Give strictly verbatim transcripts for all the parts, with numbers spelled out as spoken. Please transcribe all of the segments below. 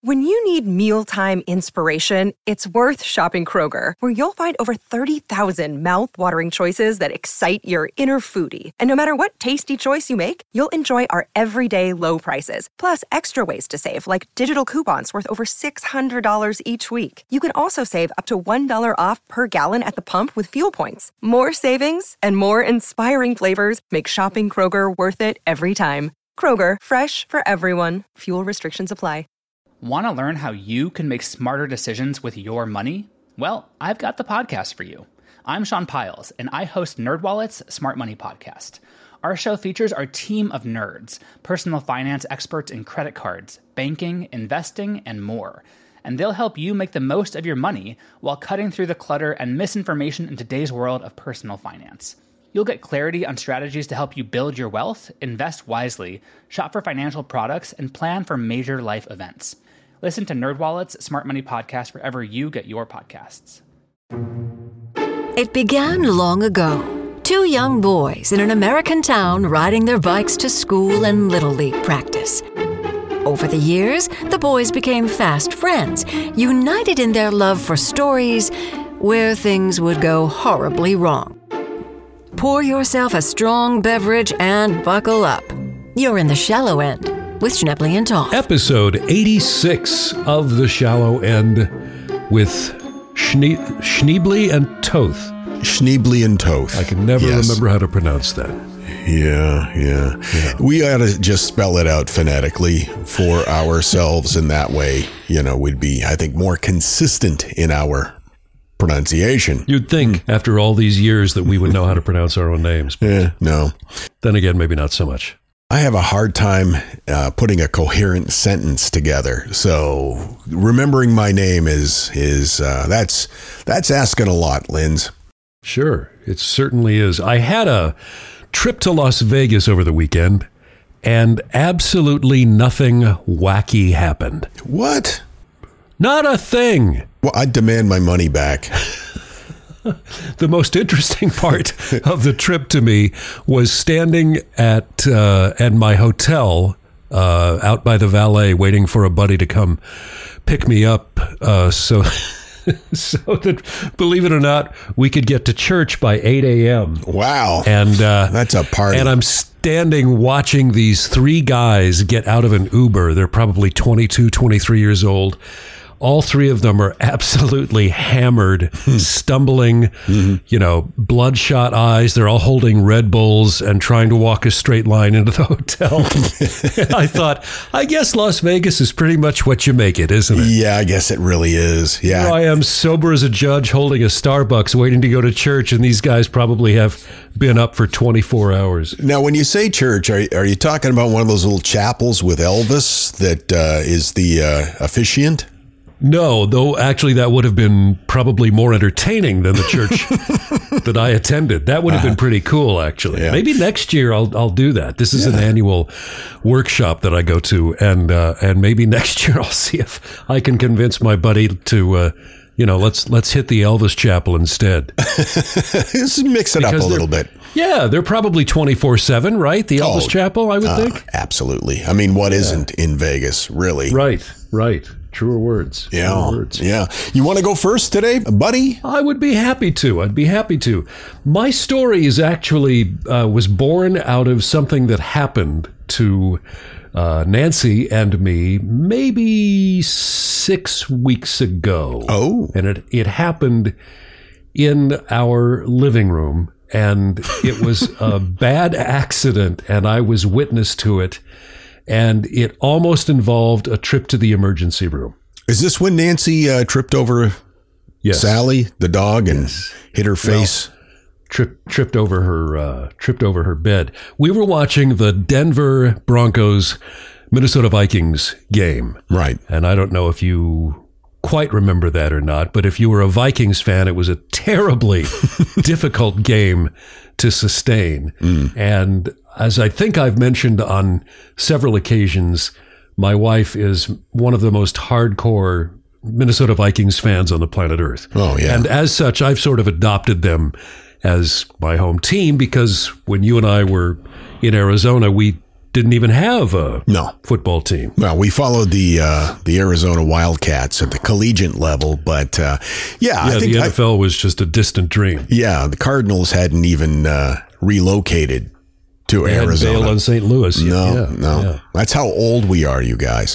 When you need mealtime inspiration, it's worth shopping Kroger, where you'll find over thirty thousand mouth-watering choices that excite your inner foodie. And no matter what tasty choice you make, you'll enjoy our everyday low prices, plus extra ways to save, like digital coupons worth over six hundred dollars each week. You can also save up to one dollar off per gallon at the pump with fuel points. More savings and more inspiring flavors make shopping Kroger worth it every time. Kroger, fresh for everyone. Fuel restrictions apply. Want to learn how you can make smarter decisions with your money? Well, I've got the podcast for you. I'm Sean Piles, and I host NerdWallet's Smart Money Podcast. Our show features our team of nerds, personal finance experts in credit cards, banking, investing, and more. And they'll help you make the most of your money while cutting through the clutter and misinformation in today's world of personal finance. You'll get clarity on strategies to help you build your wealth, invest wisely, shop for financial products, and plan for major life events. Listen to NerdWallet's Smart Money Podcast wherever you get your podcasts. It began long ago. Two young boys in an American town riding their bikes to school and Little League practice. Over the years, the boys became fast friends, united in their love for stories where things would go horribly wrong. Pour yourself a strong beverage and buckle up. You're in the shallow end with Schnebley and Toth. Episode eighty-six of The Shallow End with Schne- Schnebley and Toth. Schnebley and Toth. I can never yes. remember how to pronounce that. Yeah, yeah, yeah. We ought to just spell it out phonetically for ourselves, and that way, you know, we'd be, I think, more consistent in our pronunciation. You'd think after all these years that we would know how to pronounce our own names. But yeah, no. Then again, maybe not so much. I have a hard time uh, putting a coherent sentence together. So remembering my name is is uh, that's that's asking a lot, Linz. Sure, it certainly is. I had a trip to Las Vegas over the weekend, and absolutely nothing wacky happened. What? Not a thing. Well, I demand my money back. The most interesting part of the trip to me was standing at uh, at my hotel uh, out by the valet, waiting for a buddy to come pick me up. Uh, so, so that, believe it or not, we could get to church by eight a.m. Wow, and uh, that's a party. And I'm standing watching these three guys get out of an Uber. They're probably twenty-two, twenty-three years old. All three of them are absolutely hammered, stumbling, mm-hmm. you know, bloodshot eyes. They're all holding Red Bulls and trying to walk a straight line into the hotel. I thought, I guess Las Vegas is pretty much what you make it, isn't it? Yeah, I guess it really is. Yeah. Here I am sober as a judge holding a Starbucks waiting to go to church, and these guys probably have been up for twenty-four hours. Now, when you say church, are, are you talking about one of those little chapels with Elvis that uh, is the uh, officiant? No, though actually that would have been probably more entertaining than the church that I attended. That would have been pretty cool, actually. Yeah. Maybe next year I'll I'll do that. This is yeah. an annual workshop that I go to, and uh, and maybe next year I'll see if I can convince my buddy to, uh, you know, let's let's hit the Elvis Chapel instead. Just mix it because up a little bit. Yeah, they're probably twenty-four seven, right? The Elvis oh, Chapel, I would uh, think. Absolutely. I mean, what yeah. isn't in Vegas, really? Right, right. Truer words. Yeah. Truer words. Yeah. You want to go first today, buddy? I would be happy to. I'd be happy to. My story is actually uh, was born out of something that happened to uh, Nancy and me maybe six weeks ago. Oh. And it, it happened in our living room, and it was a bad accident, and I was witness to it. And it almost involved a trip to the emergency room. Is this when Nancy uh, tripped over yes. Sally, the dog, and yes. hit her face? Well, tripped tripped over her uh, tripped over her bed. We were watching the Denver Broncos Minnesota Vikings game, right? And I don't know if you quite remember that or not, but if you were a Vikings fan, it was a terribly difficult game to sustain, mm. and as I think I've mentioned on several occasions, my wife is one of the most hardcore Minnesota Vikings fans on the planet Earth. Oh, yeah. And as such, I've sort of adopted them as my home team because when you and I were in Arizona, we didn't even have a no. football team. Well, we followed the uh, the Arizona Wildcats at the collegiate level, but uh, yeah, yeah, I think the N F L I, was just a distant dream. Yeah, the Cardinals hadn't even uh, relocated to they Arizona. Hadn't bailed on Saint Louis. No, yeah, no, yeah. That's how old we are, you guys.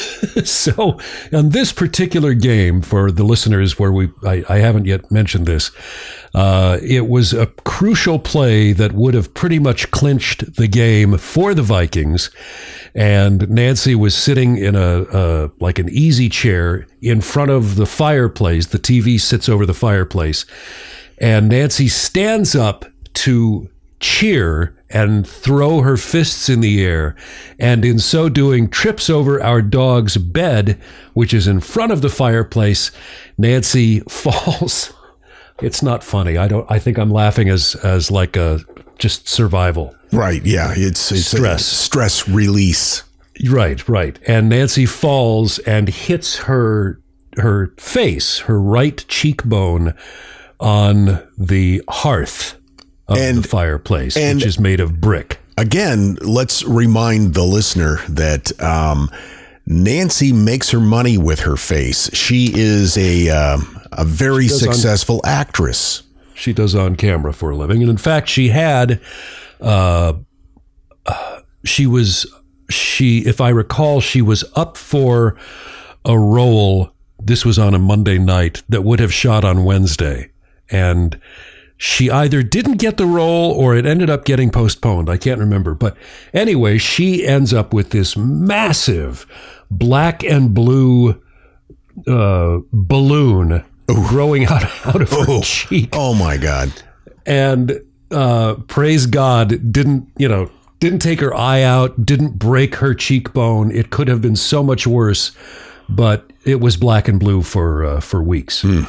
So, on this particular game, for the listeners, where we I, I haven't yet mentioned this, uh, it was a crucial play that would have pretty much clinched the game for the Vikings. And Nancy was sitting in a uh, like an easy chair in front of the fireplace. The T V sits over the fireplace, and Nancy stands up to cheer and throw her fists in the air, and in so doing trips over our dog's bed, which is in front of the fireplace. Nancy falls. It's not funny. I don't. I think I'm laughing as as like a just survival. Right. Yeah. It's, it's stress. A stress release. Right. Right. And Nancy falls and hits her her face, her right cheekbone, on the hearth of and, the fireplace, and which is made of brick. Again, let's remind the listener that um, Nancy makes her money with her face. She is a uh, a very successful on, actress. She does on camera for a living, and in fact, she had, uh, uh, she was she, if I recall, she was up for a role. This was on a Monday night that would have shot on Wednesday, and she either didn't get the role or it ended up getting postponed. I can't remember. But anyway, she ends up with this massive black and blue uh, balloon Ooh. growing out, out of her oh. cheek. Oh, my God. And uh, praise God, didn't, you know, didn't take her eye out, didn't break her cheekbone. It could have been so much worse, but it was black and blue for, uh, for weeks. Mm.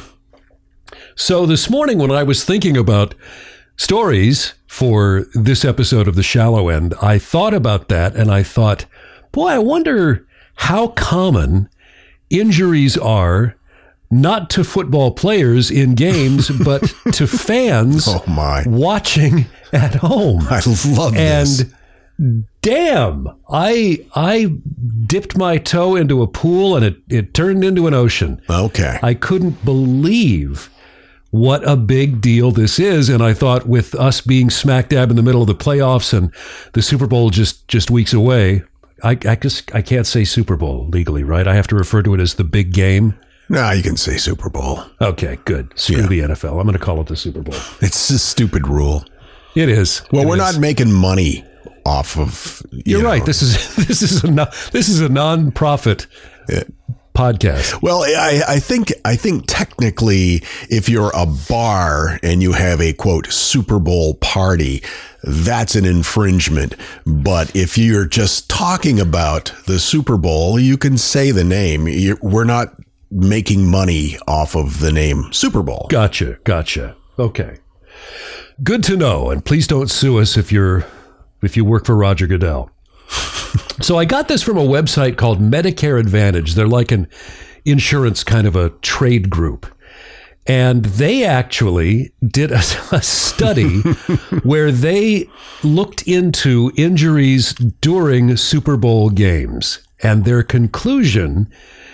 So this morning when I was thinking about stories for this episode of The Shallow End, I thought about that and I thought, boy, I wonder how common injuries are, not to football players in games, but to fans oh my. watching at home. I love this. And damn, I I dipped my toe into a pool and it, it turned into an ocean. Okay. I couldn't believe what a big deal this is. And I thought, with us being smack dab in the middle of the playoffs and the Super Bowl just, just weeks away, I, I just I can't say Super Bowl legally, right? I have to refer to it as the big game. No, you can say Super Bowl. Okay, good. Screw yeah. the N F L. I'm going to call it the Super Bowl. It's a stupid rule. It is. Well, it we're is. not making money off of. You You're know. right. This is this is a non, this is a non-profit yeah. podcast. Well, I, I think I think technically, if you're a bar and you have a quote Super Bowl party, that's an infringement. But if you're just talking about the Super Bowl, you can say the name. You're, we're not making money off of the name Super Bowl. Gotcha. Gotcha. Okay. Good to know. And please don't sue us if you're if you work for Roger Goodell. So I got this from a website called Medicare Advantage. They're like an insurance kind of a trade group. And they actually did a, a study where they looked into injuries during Super Bowl games. And their conclusion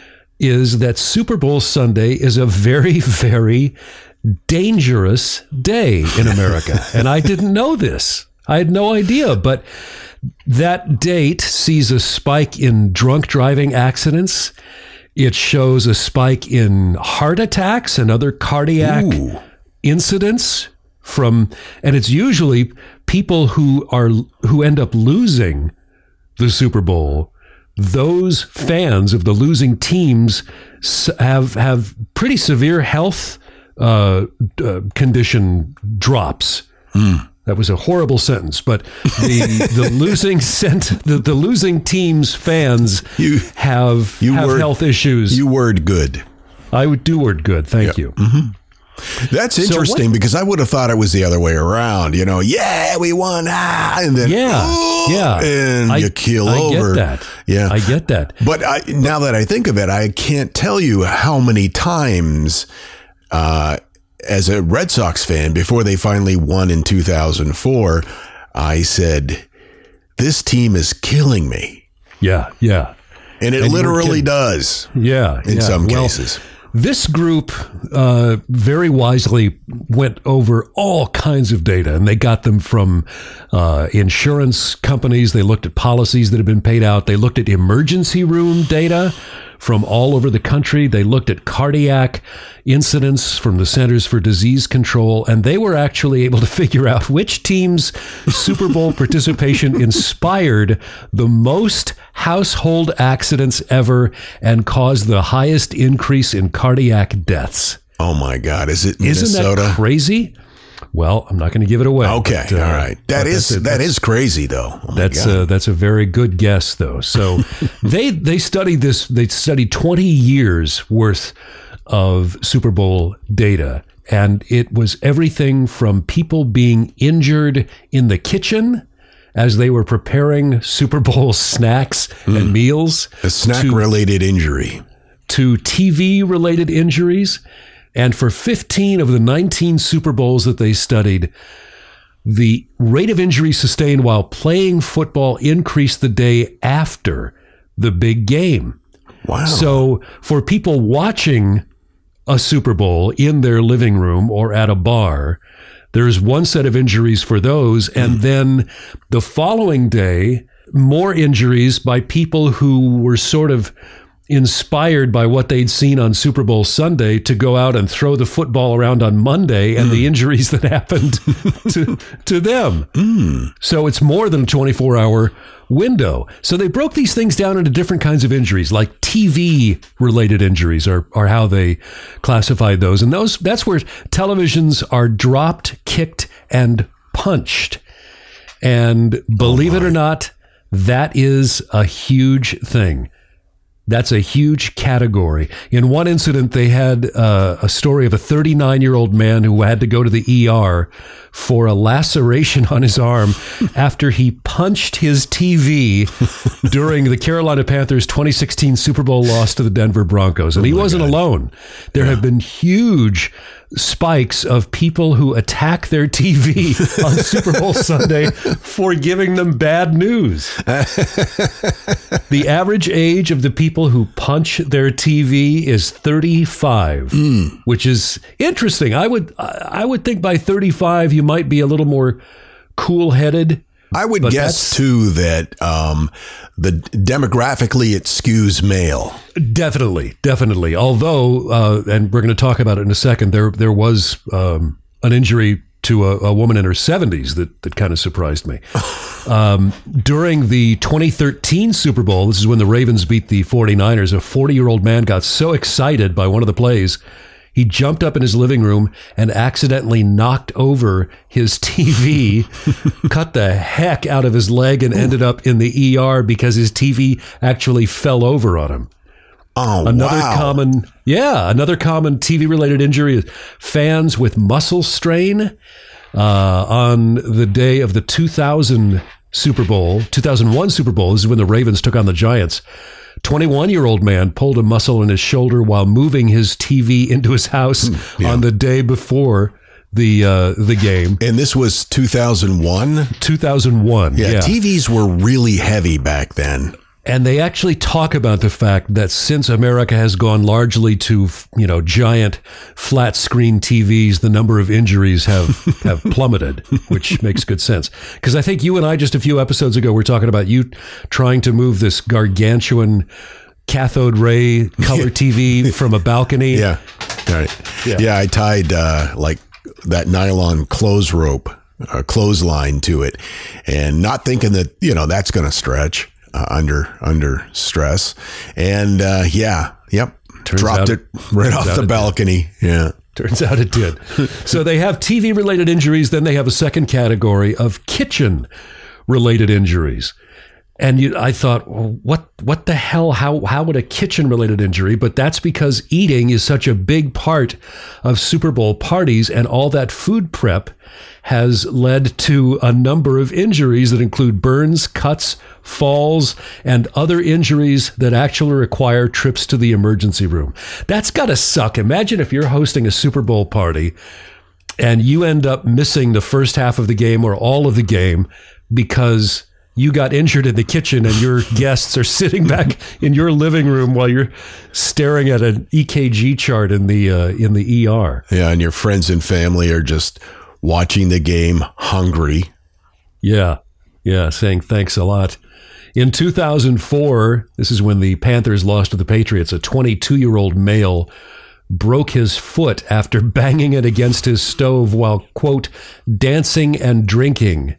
is that Super Bowl Sunday is a very, very dangerous day in America. And I didn't know this. I had no idea. But that date sees a spike in drunk driving accidents. It shows a spike in heart attacks and other cardiac Ooh. incidents from, and it's usually people who are who end up losing the Super Bowl. Those fans of the losing teams have have pretty severe health uh, uh, condition drops. Mm. That was a horrible sentence, but the the losing sent the, the losing team's fans you, have you have word, health issues. You word good. I would do word good. Thank yep. you. Mm-hmm. That's interesting so what, because I would have thought it was the other way around. You know, yeah, we won, ah, and then yeah, oh, yeah, and I, you keel I over. I get that. Yeah, I get that. But I, now that I think of it, I can't tell you how many times, uh, as a Red Sox fan, before they finally won in two thousand four, I said, this team is killing me. Yeah, yeah. And it and literally does. Yeah. In yeah. some well, cases. This group uh, very wisely went over all kinds of data, and they got them from uh, insurance companies. They looked at policies that have been paid out. They looked at emergency room data from all over the country. They looked at cardiac incidents from the Centers for Disease Control, and they were actually able to figure out which team's Super Bowl participation inspired the most household accidents ever and caused the highest increase in cardiac deaths. Oh my God. Is it Minnesota? Isn't that crazy? Well, I'm not going to give it away. Okay, but, uh, all right. That is a, that is crazy, though. Oh that's a, that's a very good guess, though. So they they studied this. They studied twenty years worth of Super Bowl data, and it was everything from people being injured in the kitchen as they were preparing Super Bowl snacks mm. and meals, a snack-related injury, to T V-related injuries. And for fifteen of the nineteen Super Bowls that they studied, the rate of injury sustained while playing football increased the day after the big game. Wow. So for people watching a Super Bowl in their living room or at a bar, there's one set of injuries for those. And mm. then the following day, more injuries by people who were sort of inspired by what they'd seen on Super Bowl Sunday to go out and throw the football around on Monday and mm. the injuries that happened to to them. Mm. So it's more than a twenty-four hour window. So they broke these things down into different kinds of injuries, like T V-related injuries are, are how they classified those. And those that's where televisions are dropped, kicked, and punched. And believe oh it or not, that is a huge thing. That's a huge category. In one incident, they had uh, a story of a thirty-nine-year-old man who had to go to the E R for a laceration on his arm after he punched his T V during the Carolina Panthers' twenty sixteen Super Bowl loss to the Denver Broncos. And oh he wasn't God. alone. There yeah. have been huge spikes of people who attack their T V on Super Bowl Sunday for giving them bad news. The average age of the people who punch their T V is thirty-five, mm. which is interesting. I would I would think by thirty-five you might be a little more cool-headed. I would guess too that um, the demographically it skews male. Definitely, definitely. Although, uh, and we're going to talk about it in a second, there there was um, an injury to a, a woman in her seventies that, that kind of surprised me. Um, during the twenty thirteen Super Bowl, this is when the Ravens beat the forty-niners, a forty-year-old man got so excited by one of the plays, he jumped up in his living room and accidentally knocked over his T V, cut the heck out of his leg, and ended up in the E R because his T V actually fell over on him. Oh, another wow. common, yeah, another common T V-related injury is fans with muscle strain. Uh, on the day of the two thousand Super Bowl, two thousand one Super Bowl, this is when the Ravens took on the Giants. twenty-one-year-old man pulled a muscle in his shoulder while moving his T V into his house mm, yeah. on the day before the uh, the game. And this was two thousand one? two thousand one, yeah, yeah. T Vs were really heavy back then. And they actually talk about the fact that since America has gone largely to, you know, giant flat screen T Vs, the number of injuries have, have plummeted, which makes good sense. Because I think you and I just a few episodes ago were talking about you trying to move this gargantuan cathode ray color T V from a balcony. Yeah, right. Yeah, yeah I tied uh, like that nylon clothes rope, uh, clothesline to it, and not thinking that, you know, that's going to stretch. Uh, under under stress, and uh, yeah, yep, turns dropped it, it right off the balcony. Did. Yeah, turns out it did. So they have T V related injuries. Then they have a second category of kitchen related injuries. And you, I thought, well, what what the hell? How how would a kitchen related injury? But that's because eating is such a big part of Super Bowl parties, and all that food prep has led to a number of injuries that include burns, cuts, falls, and other injuries that actually require trips to the emergency room. That's got to suck. Imagine if you're hosting a Super Bowl party and you end up missing the first half of the game or all of the game because you got injured in the kitchen and your guests are sitting back in your living room while you're staring at an E K G chart in the uh, in the E R. Yeah, and your friends and family are just watching the game hungry. Yeah, yeah, saying thanks a lot. In two thousand four, this is when the Panthers lost to the Patriots, a twenty-two-year-old male broke his foot after banging it against his stove while, quote, dancing and drinking.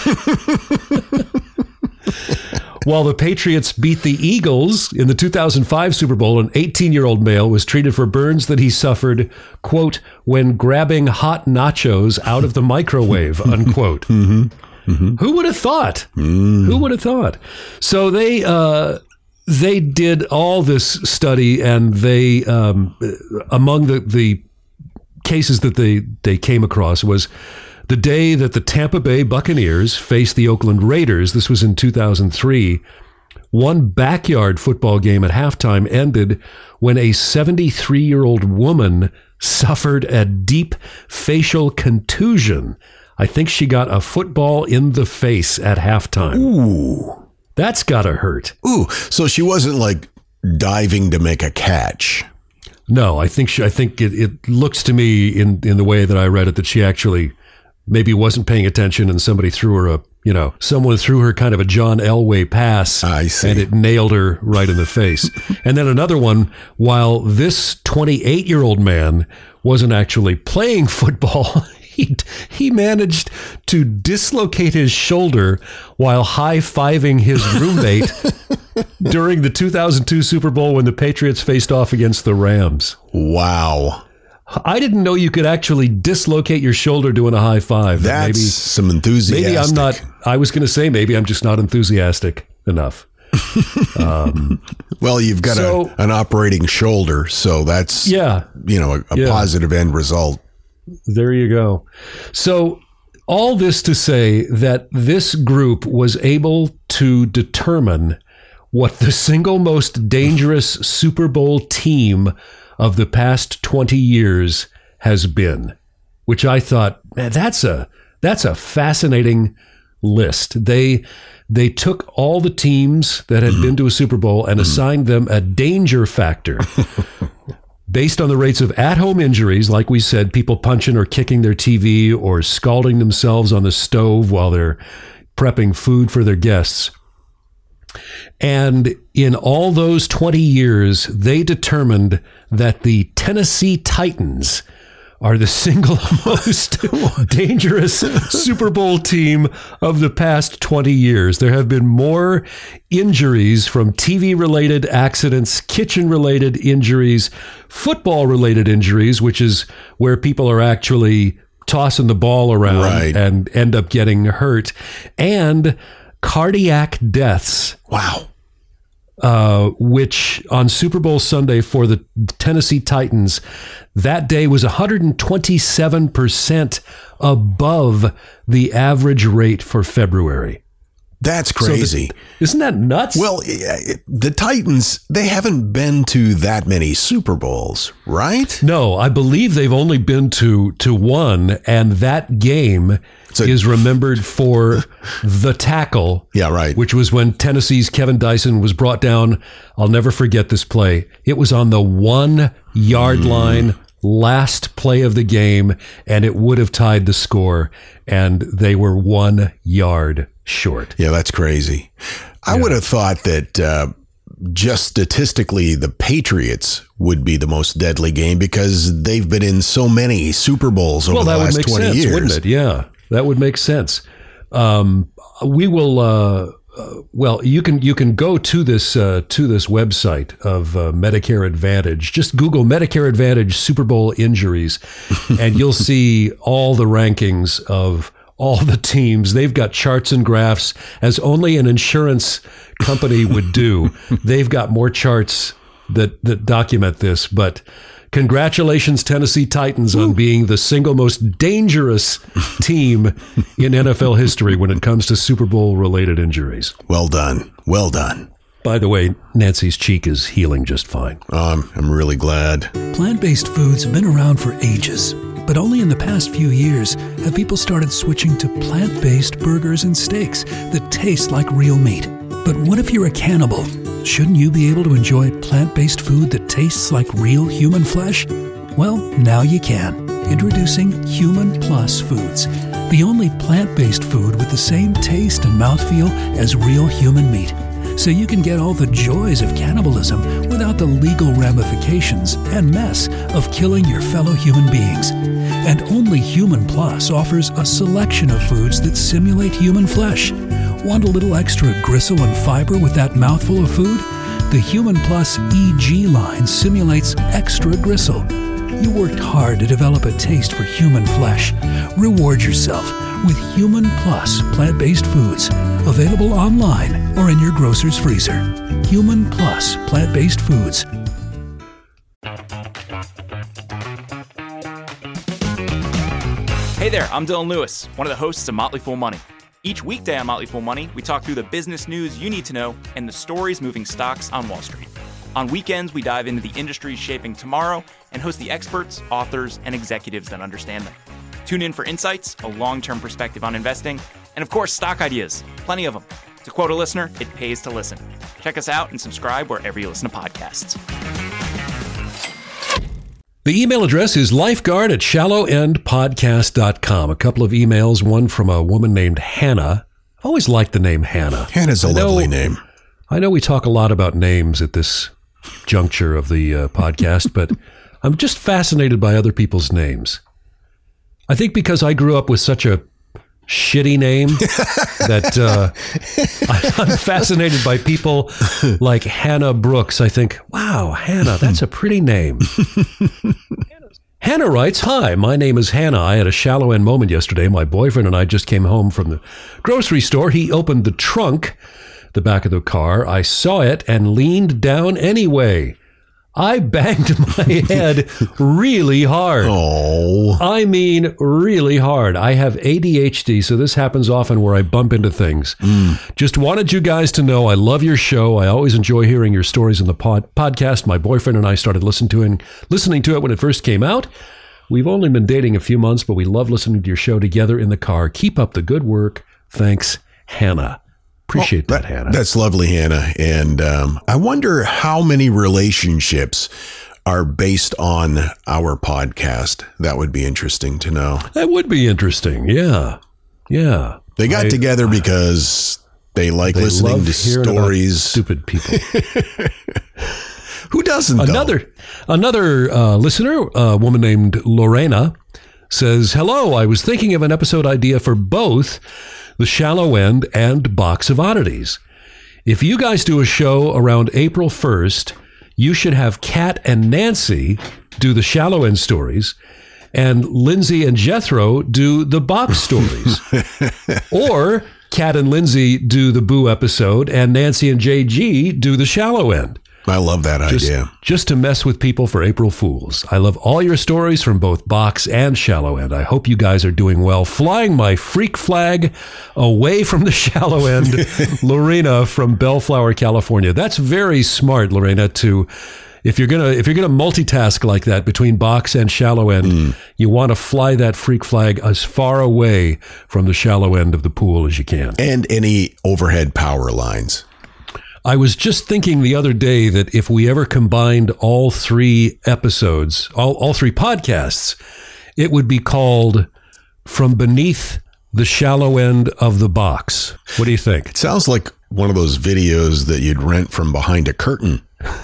While the Patriots beat the Eagles in the two thousand five Super Bowl, an eighteen-year-old male was treated for burns that he suffered, quote, when grabbing hot nachos out of the microwave, unquote. Mm-hmm. Mm-hmm. Who would have thought? Mm. Who would have thought? So they uh, they did all this study, and they um, among the, the cases that they, they came across was the day that the Tampa Bay Buccaneers faced the Oakland Raiders. This was in two thousand three. One backyard football game at halftime ended when a seventy-three-year-old woman suffered a deep facial contusion. I think she got a football in the face at halftime. Ooh. That's gotta hurt. Ooh, so she wasn't like diving to make a catch. No, I think she, I think it, it looks to me in, in the way that I read it that she actually maybe wasn't paying attention and somebody threw her a, you know, someone threw her kind of a John Elway pass. I see. And it nailed her right in the face. And then another one, while this twenty-eight-year-old man wasn't actually playing football, He, he managed to dislocate his shoulder while high-fiving his roommate during the two thousand two Super Bowl when the Patriots faced off against the Rams. Wow. I didn't know you could actually dislocate your shoulder doing a high five. That's maybe, some enthusiastic. Maybe I'm not, I was going to say, maybe I'm just not enthusiastic enough. um, well, you've got so, a, an operating shoulder, so that's, yeah, you know, a, a yeah. positive end result. There you go. So all this to say that this group was able to determine what the single most dangerous Super Bowl team of the past twenty years has been, which I thought, man, that's a that's a fascinating list. They they took all the teams that had been to a Super Bowl and assigned them a danger factor. Based on the rates of at-home injuries, like we said, people punching or kicking their T V or scalding themselves on the stove while they're prepping food for their guests. And in all those twenty years, they determined that the Tennessee Titans are the single most dangerous Super Bowl team of the past twenty years. There have been more injuries from T V-related accidents, kitchen-related injuries, football-related injuries, which is where people are actually tossing the ball around right. and end up getting hurt, and cardiac deaths. Wow. Uh, which on Super Bowl Sunday for the Tennessee Titans, that day was one hundred twenty-seven percent above the average rate for February. That's crazy. So the, isn't that nuts? Well, the Titans, they haven't been to that many Super Bowls, right? No, I believe they've only been to, to one, and that game so, is remembered for the tackle. Yeah, right. Which was when Tennessee's Kevin Dyson was brought down. I'll never forget this play. It was on the one-yard mm. line, last play of the game, and it would have tied the score, and they were one yard short. Yeah, that's crazy. I yeah. would have thought that uh, just statistically, the Patriots would be the most deadly game because they've been in so many Super Bowls over well, the that last would make twenty sense, years. Wouldn't it? Yeah, that would make sense. Um, we will. Uh, uh, well, you can you can go to this uh, to this website of uh, Medicare Advantage. Just Google Medicare Advantage Super Bowl injuries, and you'll see all the rankings of all the teams. They've got charts and graphs as only an insurance company would do. They've got more charts that, that document this, but congratulations, Tennessee Titans, on being the single most dangerous team in N F L history when it comes to Super Bowl related injuries. Well done. Well done. By the way, Nancy's cheek is healing just fine. Um, I'm really glad. Plant-based foods have been around for ages. But only in the past few years have people started switching to plant-based burgers and steaks that taste like real meat. But what if you're a cannibal? Shouldn't you be able to enjoy plant-based food that tastes like real human flesh? Well, now you can. Introducing Human Plus Foods, the only plant-based food with the same taste and mouthfeel as real human meat. So you can get all the joys of cannibalism without the legal ramifications and mess of killing your fellow human beings. And only Human Plus offers a selection of foods that simulate human flesh. Want a little extra gristle and fiber with that mouthful of food? The Human Plus E G line simulates extra gristle. You worked hard to develop a taste for human flesh. Reward yourself with Human Plus plant-based foods. Available online or in your grocer's freezer. Human Plus plant-based foods. Hey there, I'm Dylan Lewis, one of the hosts of Motley Fool Money. Each weekday on Motley Fool Money, we talk through the business news you need to know and the stories moving stocks on Wall Street. On weekends, we dive into the industries shaping tomorrow and host the experts, authors, and executives that understand them. Tune in for insights, a long-term perspective on investing, and of course, stock ideas. Plenty of them. To quote a listener, it pays to listen. Check us out and subscribe wherever you listen to podcasts. The email address is lifeguard at shallow end podcast dot com. A couple of emails, one from a woman named Hannah. I've always liked the name Hannah. Hannah's a know, lovely name. I know we talk a lot about names at this juncture of the uh, podcast, but I'm just fascinated by other people's names. I think because I grew up with such a shitty name that uh, I, I'm fascinated by people like Hannah Brooks. I think, wow, Hannah, that's a pretty name. Hannah writes, hi, my name is Hannah. I had a shallow end moment yesterday. My boyfriend and I just came home from the grocery store. He opened the trunk, the back of the car. I saw it and leaned down anyway. I banged my head really hard. Oh. I mean, really hard. I have A D H D, so this happens often where I bump into things. Mm. Just wanted you guys to know I love your show. I always enjoy hearing your stories in the pod- podcast. My boyfriend and I started listening to, it, listening to it when it first came out. We've only been dating a few months, but we love listening to your show together in the car. Keep up the good work. Thanks, Hannah. Appreciate oh, that, that, Hannah. That's lovely, Hannah. And um, I wonder how many relationships are based on our podcast. That would be interesting to know. That would be interesting. Yeah. Yeah. They got I, together because they like they listening to stories. Stupid people. Who doesn't, Another, though? another uh, listener, a woman named Lorena, says, hello, I was thinking of an episode idea for both The Shallow End and Box of Oddities. If you guys do a show around April first, you should have Kat and Nancy do the Shallow End stories and Lindsay and Jethro do the box stories. Or Kat and Lindsay do the Boo episode and Nancy and J G do the Shallow End. I love that just, idea. Just to mess with people for April Fools. I love all your stories from both Box and Shallow End. I hope you guys are doing well. Flying my freak flag away from the Shallow End, Lorena from Bellflower, California. That's very smart, Lorena, to if you're gonna if you're gonna multitask like that between Box and Shallow End, mm. you want to fly that freak flag as far away from the shallow end of the pool as you can. And any overhead power lines. I was just thinking the other day that if we ever combined all three episodes, all, all three podcasts, it would be called From Beneath the Shallow End of the Box. What do you think? It sounds like one of those videos that you'd rent from behind a curtain.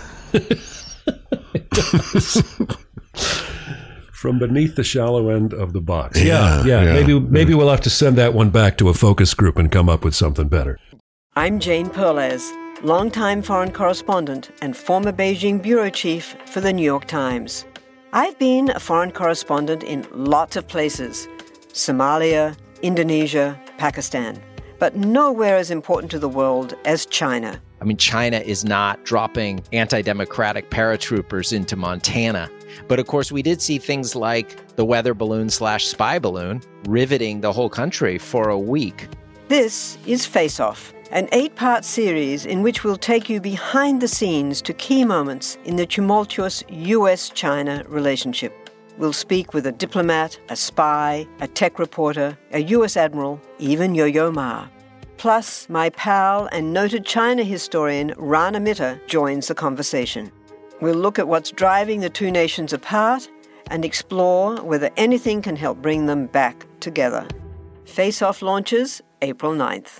It does. From Beneath the Shallow End of the Box. Yeah, yeah. yeah. yeah. Maybe, maybe we'll have to send that one back to a focus group and come up with something better. I'm Jane Perlez, longtime foreign correspondent and former Beijing bureau chief for the New York Times. I've been a foreign correspondent in lots of places: Somalia, Indonesia, Pakistan, but nowhere as important to the world as China. I mean, China is not dropping anti-democratic paratroopers into Montana. But of course, we did see things like the weather balloon slash spy balloon riveting the whole country for a week. This is Face Off, an eight-part series in which we'll take you behind the scenes to key moments in the tumultuous U S China relationship. we'll speak with a diplomat, a spy, a tech reporter, a U S admiral, even Yo-Yo Ma. Plus, my pal and noted China historian Rana Mitter joins the conversation. We'll look at what's driving the two nations apart and explore whether anything can help bring them back together. Face Off launches April ninth.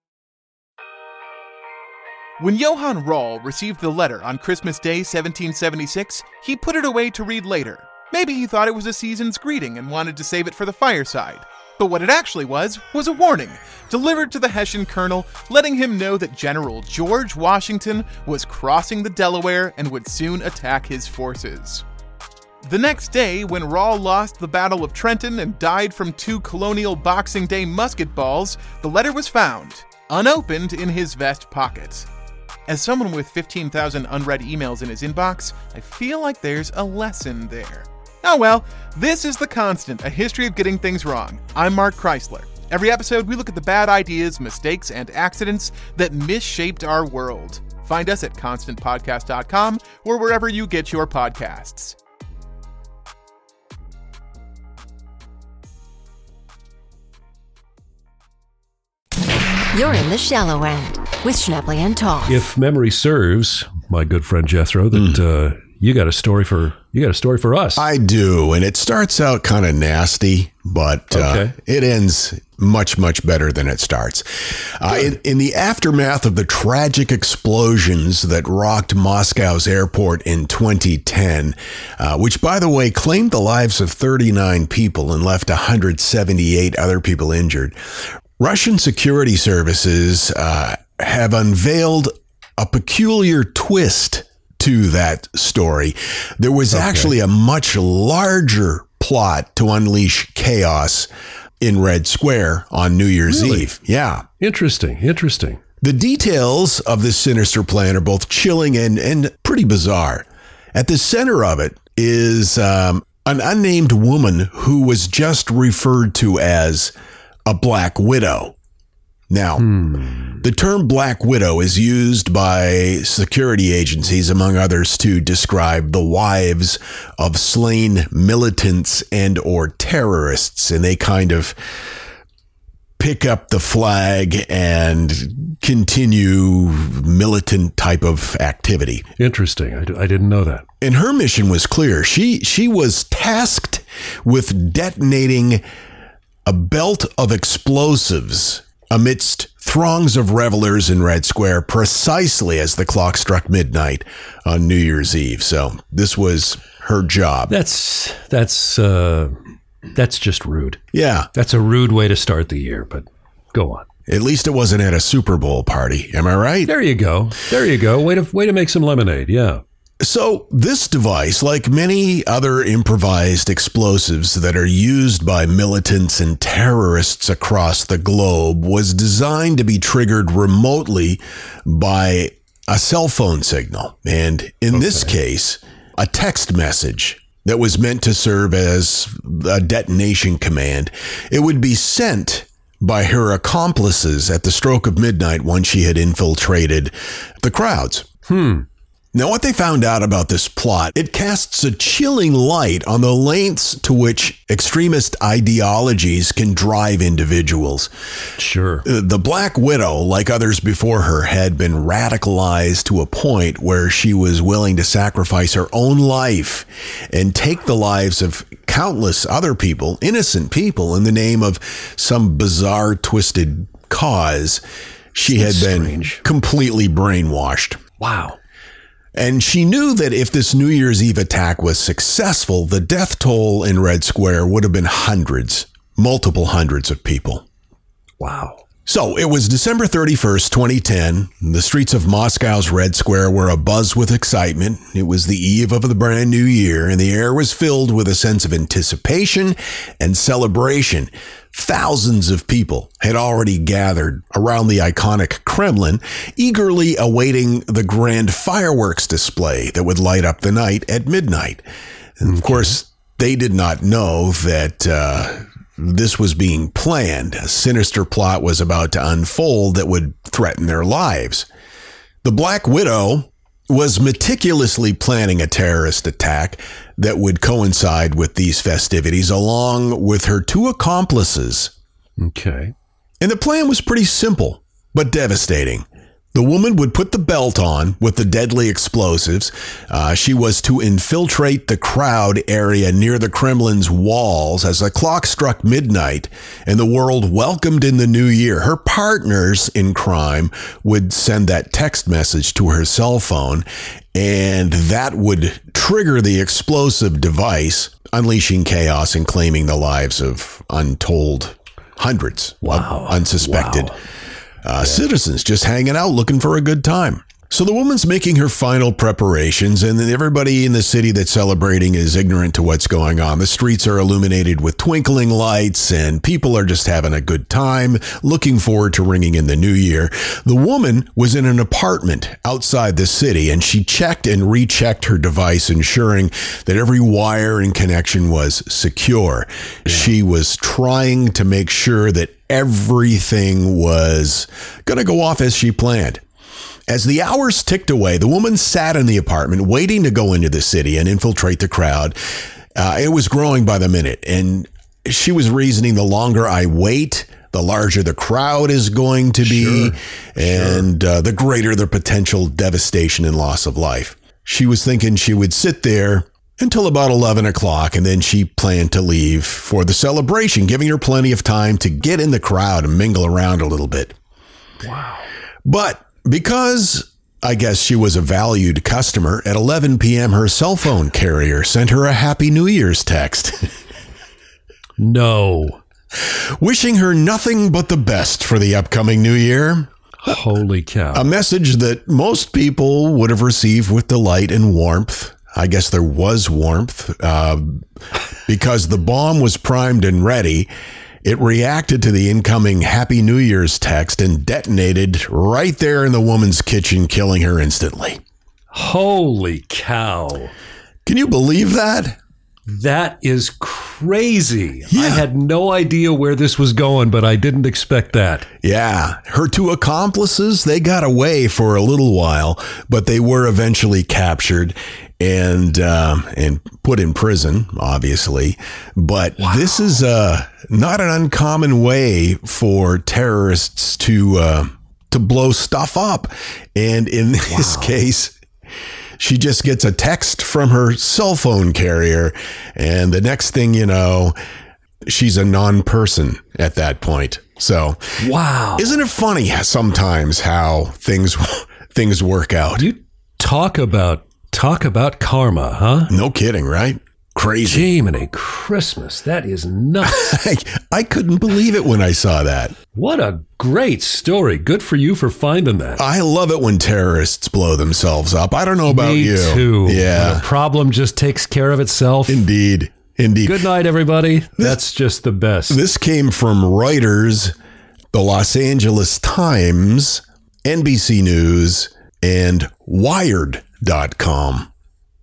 When Johann Rall received the letter on Christmas Day seventeen seventy-six, he put it away to read later. Maybe he thought it was a season's greeting and wanted to save it for the fireside. But what it actually was, was a warning, delivered to the Hessian colonel, letting him know that General George Washington was crossing the Delaware and would soon attack his forces. The next day, when Rall lost the Battle of Trenton and died from two colonial Boxing Day musket balls, the letter was found, unopened, in his vest pocket. As someone with fifteen thousand unread emails in his inbox, I feel like there's a lesson there. Oh well, this is The Constant, a history of getting things wrong. I'm Mark Chrysler. Every episode, we look at the bad ideas, mistakes, and accidents that misshaped our world. Find us at constant podcast dot com or wherever you get your podcasts. You're in the shallow end with Schnebley and Toth. If memory serves, my good friend Jethro, that mm. uh, you got a story for you got a story for us. I do, and it starts out kind of nasty, but okay. uh, it ends much, much better than it starts. Uh, in, in the aftermath of the tragic explosions that rocked Moscow's airport in twenty ten, uh, which, by the way, claimed the lives of thirty-nine people and left one hundred seventy-eight other people injured, Russian security services uh, have unveiled a peculiar twist to that story. There was okay. actually a much larger plot to unleash chaos in Red Square on New Year's really? Eve. Yeah. Interesting. Interesting. The details of this sinister plan are both chilling and, and pretty bizarre. At the center of it is um, an unnamed woman who was just referred to as a Black Widow. Now, hmm. the term Black Widow is used by security agencies, among others, to describe the wives of slain militants and or terrorists, and they kind of pick up the flag and continue militant type of activity. Interesting. I, d- I didn't know that. And her mission was clear. She she was tasked with detonating a belt of explosives amidst throngs of revelers in Red Square precisely as the clock struck midnight on New Year's Eve. So this was her job. That's that's uh, that's just rude. Yeah. That's a rude way to start the year, but go on. At least it wasn't at a Super Bowl party. Am I right? There you go. There you go. Way to way to make some lemonade. Yeah. So this device, like many other improvised explosives that are used by militants and terrorists across the globe, was designed to be triggered remotely by a cell phone signal. And in okay. this case, a text message that was meant to serve as a detonation command. It would be sent by her accomplices at the stroke of midnight once she had infiltrated the crowds. Hmm. Now, what they found out about this plot, it casts a chilling light on the lengths to which extremist ideologies can drive individuals. Sure. The Black Widow, like others before her, had been radicalized to a point where she was willing to sacrifice her own life and take the lives of countless other people, innocent people, in the name of some bizarre, twisted cause. She That's had been strange. completely brainwashed. Wow. And she knew that if this New Year's Eve attack was successful, the death toll in Red Square would have been hundreds, multiple hundreds of people. Wow. So it was December thirty-first, twenty ten. The streets of Moscow's Red Square were abuzz with excitement. It was the eve of the brand new year, and the air was filled with a sense of anticipation and celebration. Thousands of people had already gathered around the iconic Kremlin, eagerly awaiting the grand fireworks display that would light up the night at midnight. And of course, they did not know that uh, this was being planned. A sinister plot was about to unfold that would threaten their lives. The Black Widow was meticulously planning a terrorist attack that would coincide with these festivities, along with her two accomplices. Okay. And the plan was pretty simple, but devastating. The woman would put the belt on with the deadly explosives. Uh, she was to infiltrate the crowd area near the Kremlin's walls as the clock struck midnight and the world welcomed in the new year. Her partners in crime would send that text message to her cell phone, and that would trigger the explosive device, unleashing chaos and claiming the lives of untold hundreds wow. of unsuspected wow. Uh, yeah. citizens just hanging out looking for a good time. So the woman's making her final preparations, and everybody in the city that's celebrating is ignorant to what's going on. The streets are illuminated with twinkling lights, and people are just having a good time, looking forward to ringing in the new year. The woman was in an apartment outside the city, and she checked and rechecked her device, ensuring that every wire and connection was secure. Yeah. She was trying to make sure that everything was going to go off as she planned. As the hours ticked away, the woman sat in the apartment waiting to go into the city and infiltrate the crowd. Uh, it was growing by the minute, and she was reasoning, the longer I wait, the larger the crowd is going to be, sure. and sure. Uh, the greater the potential devastation and loss of life. She was thinking she would sit there until about eleven o'clock, and then she planned to leave for the celebration, giving her plenty of time to get in the crowd and mingle around a little bit. Wow. But because I guess she was a valued customer, at eleven p.m. her cell phone carrier sent her a Happy New Year's text. No. Wishing her nothing but the best for the upcoming new year. Holy cow. A message that most people would have received with delight and warmth. I guess there was warmth uh, because the bomb was primed and ready. It reacted to the incoming Happy New Year's text and detonated right there in the woman's kitchen, killing her instantly. Holy cow. Can you believe that? That is crazy. Yeah. I had no idea where this was going, but I didn't expect that. Yeah. Her two accomplices, they got away for a little while, but they were eventually captured and um, and put in prison, obviously. But wow. This is uh, not an uncommon way for terrorists to uh, to blow stuff up. And in this wow. case, she just gets a text from her cell phone carrier, and the next thing you know, she's a non-person at that point. So, wow, isn't it funny sometimes how things things work out? You talk about talk about karma, huh? No kidding, right? Crazy. Jiminy Christmas, that is nuts. I, I couldn't believe it when I saw that. What a great story. Good for you for finding that. I love it when terrorists blow themselves up. I don't know about Me you. Me too. Yeah. When a problem just takes care of itself. Indeed. Indeed. Good night, everybody. This, That's just the best. This came from Reuters, the Los Angeles Times, N B C News, and Wired dot com.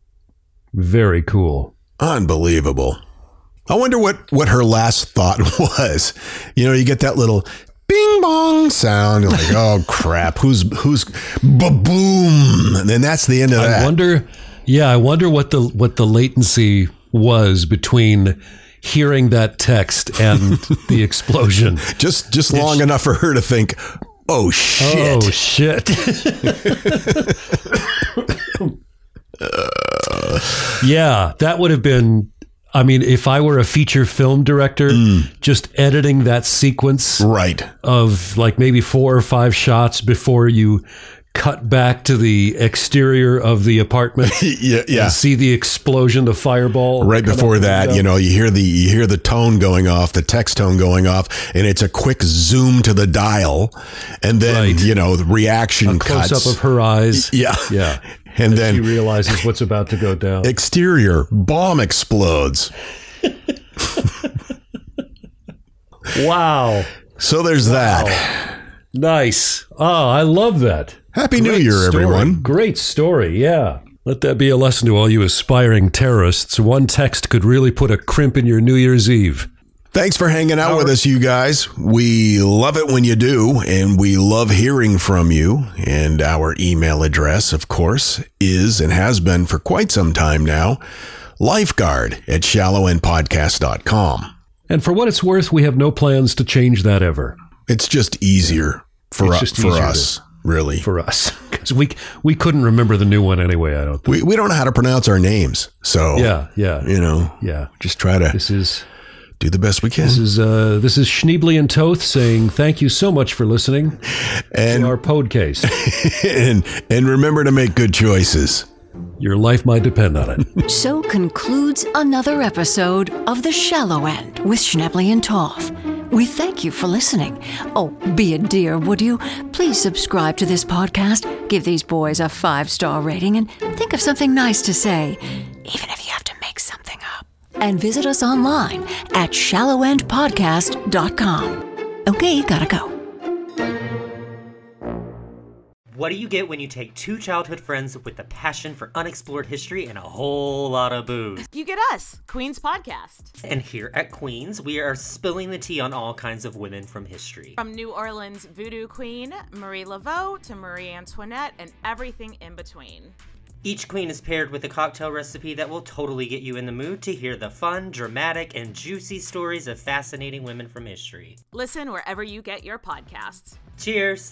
Very cool. Unbelievable. I wonder what, what her last thought was. You know, you get that little bing bong sound. You're like, oh crap, who's who's ba-boom? And then that's the end of I that. I wonder, yeah, I wonder what the what the latency was between hearing that text and the explosion. Just just long she, enough for her to think, oh shit. Oh shit. Uh, yeah, that would have been, I mean, if I were a feature film director, mm. just editing that sequence right. of like maybe four or five shots before you cut back to the exterior of the apartment yeah, yeah. and see the explosion, the fireball. Right before that, you know, you hear the you hear the tone going off, the text tone going off, and it's a quick zoom to the dial, and then, right. you know, the reaction a cuts. Close up of her eyes. Yeah. Yeah. And, and then she realizes what's about to go down. Exterior, bomb explodes. Wow. So there's wow. that. Nice. Oh, I love that. Happy Great New Year, story. everyone. Great story. Yeah. Let that be a lesson to all you aspiring terrorists. One text could really put a crimp in your New Year's Eve. Thanks for hanging out Our- with us, you guys. We love it when you do, and we love hearing from you. And our email address, of course, is and has been for quite some time now, lifeguard at shallow end podcast dot com. And for what it's worth, we have no plans to change that ever. It's just easier for, It's us, just for easier us, to- really. For us. Because we, we couldn't remember the new one anyway, I don't think. We, we don't know how to pronounce our names. So, Yeah, yeah. you know, Yeah. just try to This is... do the best we can. This is uh, this is Schneebly and Toth saying thank you so much for listening and, to our podcast. and, and remember to make good choices. Your life might depend on it. So concludes another episode of The Shallow End with Schneebly and Toth. We thank you for listening. Oh, be a dear, would you? Please subscribe to this podcast, give these boys a five-star rating, and think of something nice to say, even if you have to make something up. And visit us online at shallow end podcast dot com. Okay, gotta go. What do you get when you take two childhood friends with a passion for unexplored history and a whole lot of booze? You get us, Queen's Podcast. And here at Queen's, we are spilling the tea on all kinds of women from history. From New Orleans voodoo queen, Marie Laveau, to Marie Antoinette, and everything in between. Each queen is paired with a cocktail recipe that will totally get you in the mood to hear the fun, dramatic, and juicy stories of fascinating women from history. Listen wherever you get your podcasts. Cheers!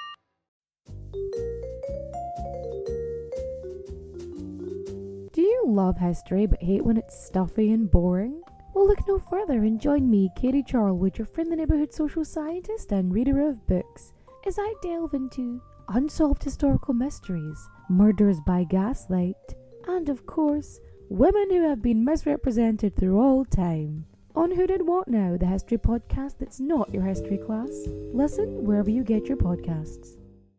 Do you love history but hate when it's stuffy and boring? Well, look no further and join me, Katie Charlwood, your friendly neighborhood social scientist and reader of books, as I delve into unsolved historical mysteries, murders by gaslight, and of course, women who have been misrepresented through all time. On Who Did What Now, the history podcast that's not your history class. Listen wherever you get your podcasts.